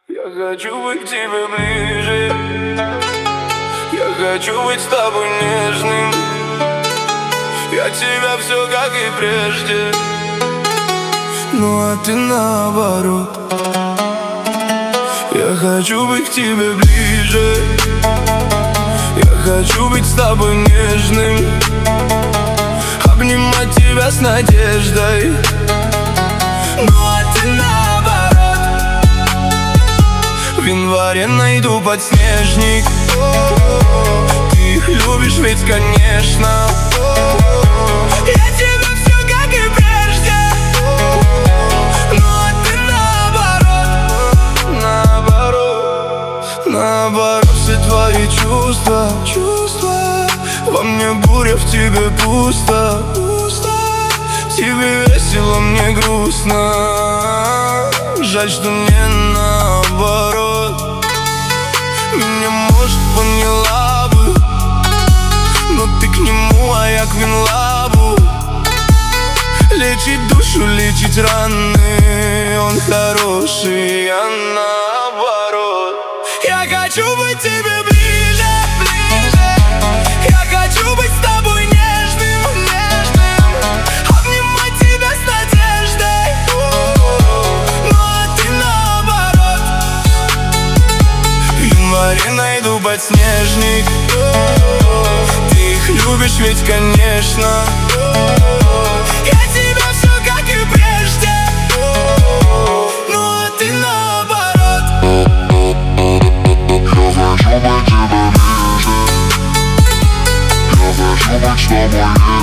Я хочу быть к тебе ближе. Я хочу быть с тобой нежным. Я тебя все как и прежде. Ну а ты наоборот. Я хочу быть к тебе ближе. Я хочу быть с тобой нежным. Обнимать тебя с надеждой. Ну а ты наоборот. В январе найду подснежник. Ты их любишь ведь, конечно. Я тебя все как и прежде. Ну а ты наоборот. Наоборот, все твои чувства. Во мне буря, в тебе пусто. Тебе весело, мне грустно. Жаль, что мне наоборот. Меня, может, поняла бы, но ты к нему, а я к Винлабу. Лечить душу, лечить раны. Он хороший, я наоборот. Я хочу быть тебе ближе. Я хочу быть с тобой нежным. Обнимать тебя с надеждой. Ну а ты наоборот. В январе найду подснежник. Ты их любишь ведь, конечно. Я тебя все как и прежде. Ну а ты наоборот. Я хочу быть тебе ближе. Я хочу быть с тобой нежным.